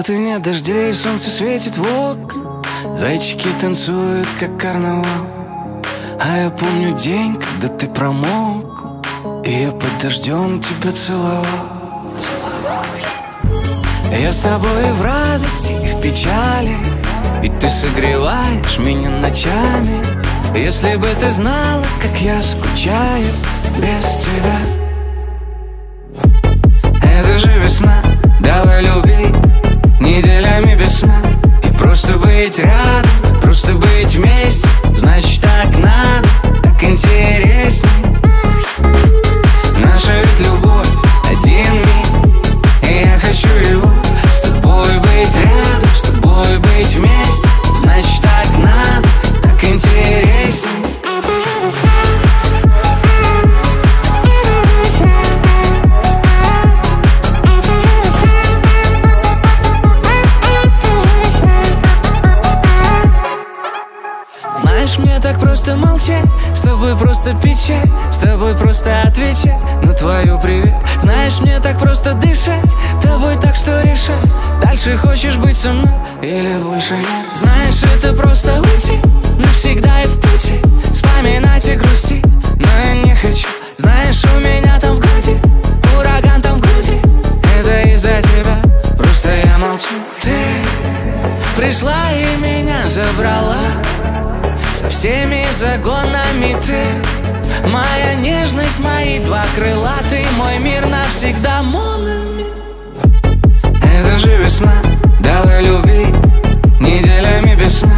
Вот и нет дождей, солнце светит в окна, зайчики танцуют, как карнавал. А я помню день, когда ты промокла, и я под дождем тебя целовал. Я с тобой и в радости, и в печали, и ты согреваешь меня ночами. Если бы ты знала, как я скучаю без тебя. Это же весна, давай любить неделями без сна. И просто быть рядом, просто быть вместе, значит так надо, так интересней. Наша ведь любовь один миг, и я хочу его с тобой быть рядом, с тобой быть вместе, значит так надо, так интересней. Знаешь, мне так просто молчать, с тобой просто пить чай, с тобой просто отвечать на твою привет. Знаешь, мне так просто дышать тобой, так что решай, дальше хочешь быть со мной или больше нет. Знаешь, это просто уйти навсегда и в пути, вспоминать и грустить, но я не хочу. Знаешь, у меня там в груди ураган, там в груди, это из-за тебя, просто я молчу. Ты пришла и меня забрала со всеми загонами. Ты моя нежность, мои два крыла, ты мой мир навсегда, mon ami. Это же весна, давай любить неделями без сна.